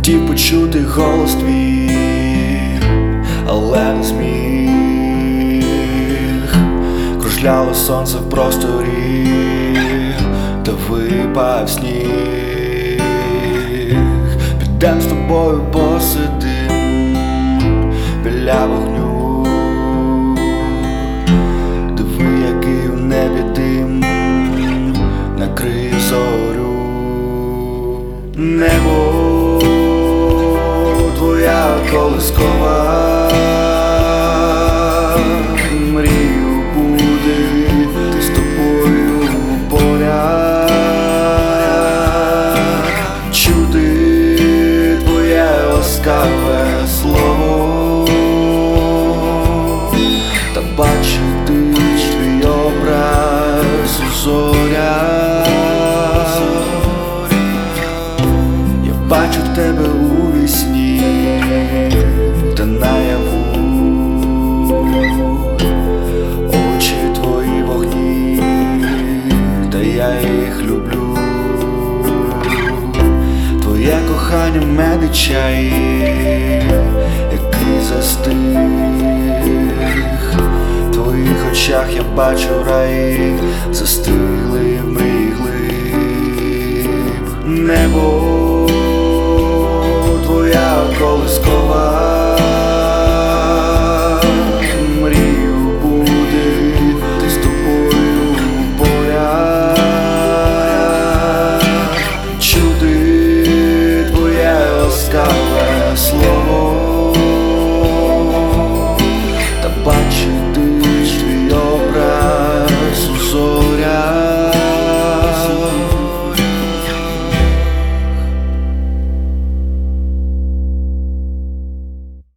Хотів почути голос твій, але не зміг. Кружляло сонце в просторі, та випав сніг. Підем з тобою посидим біля вогню. Диви, який у небі дим накриє зорю. Небо, твоя колискова, мрію будити з тобою поряд. Чути твоє ласкаве слово та бачити твій образ у зорях. Бачу тебе у вісні та наяву, очі твої вогні, та я їх люблю. Твоє кохання мед і чай, який застиг. В твоїх очах я бачу рай, застигли